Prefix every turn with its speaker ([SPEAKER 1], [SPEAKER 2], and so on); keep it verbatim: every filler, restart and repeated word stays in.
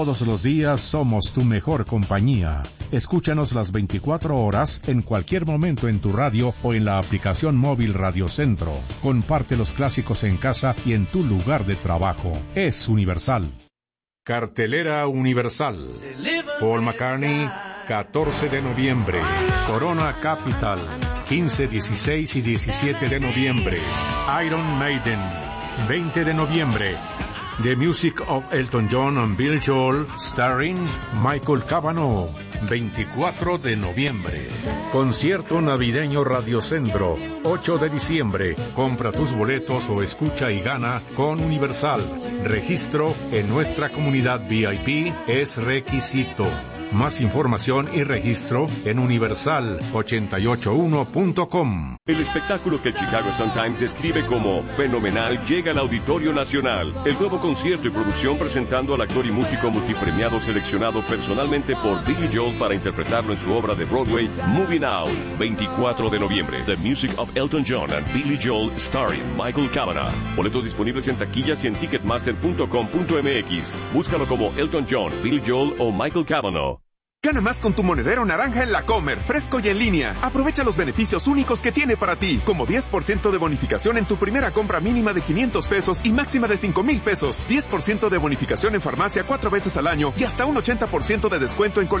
[SPEAKER 1] Todos los días somos tu mejor compañía. Escúchanos las veinticuatro horas en cualquier momento en tu radio o en la aplicación móvil Radio Centro. Comparte los clásicos en casa y en tu lugar de trabajo. Es Universal. Cartelera Universal. Paul McCartney, catorce de noviembre. Corona Capital, quince, dieciséis y diecisiete de noviembre. Iron Maiden, veinte de noviembre. The Music of Elton John and Billy Joel, starring Michael Cavanaugh, veinticuatro de noviembre. Concierto navideño Radio Centro, ocho de diciembre. Compra tus boletos o escucha y gana con Universal. Registro en nuestra comunidad V I P es requisito. Más información y registro en universal ochenta y ocho uno punto com.
[SPEAKER 2] El espectáculo que el Chicago Sun-Times describe como fenomenal llega al Auditorio Nacional. El nuevo concierto y producción presentando al actor y músico multipremiado seleccionado personalmente por Billy Joel para interpretarlo en su obra de Broadway, Moving Out, veinticuatro de noviembre. The Music of Elton John and Billy Joel, starring Michael Cavanaugh. Boletos disponibles en taquillas y en ticketmaster punto com punto m x. Búscalo como Elton John, Billy Joel o Michael Cavanaugh.
[SPEAKER 3] Gana más con tu monedero naranja en La Comer, fresco y en línea. Aprovecha los beneficios únicos que tiene para ti, como diez por ciento de bonificación en tu primera compra mínima de quinientos pesos y máxima de cinco mil pesos, diez por ciento de bonificación en farmacia cuatro veces al año y hasta un ochenta por ciento de descuento en